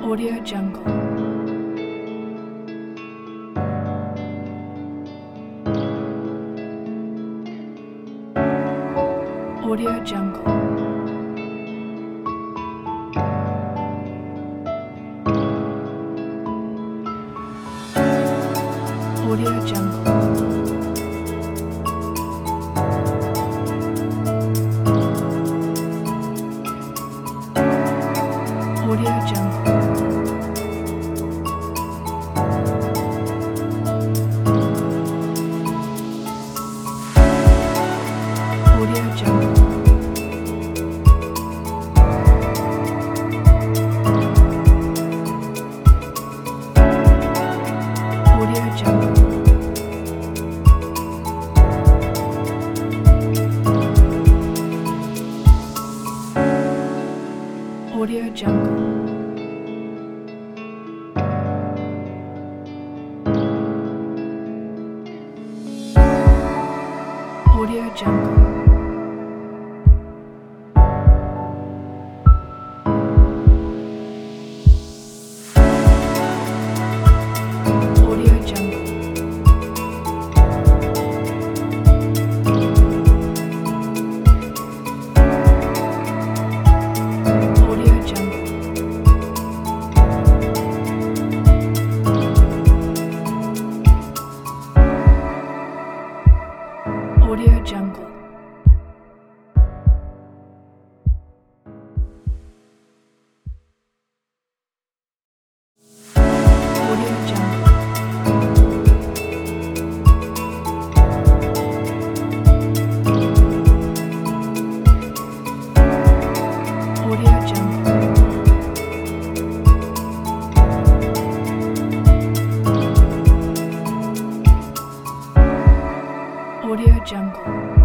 Audio Jungle. Audio Jungle. Audio Jungle. Audio Jungle. Audio Jungle. Audio Jungle. Audio Jungle. Audio Jungle. Audio Jungle. Audio Jungle. Audio Jungle. Audio Jungle. Audio Jungle. Audio Jungle.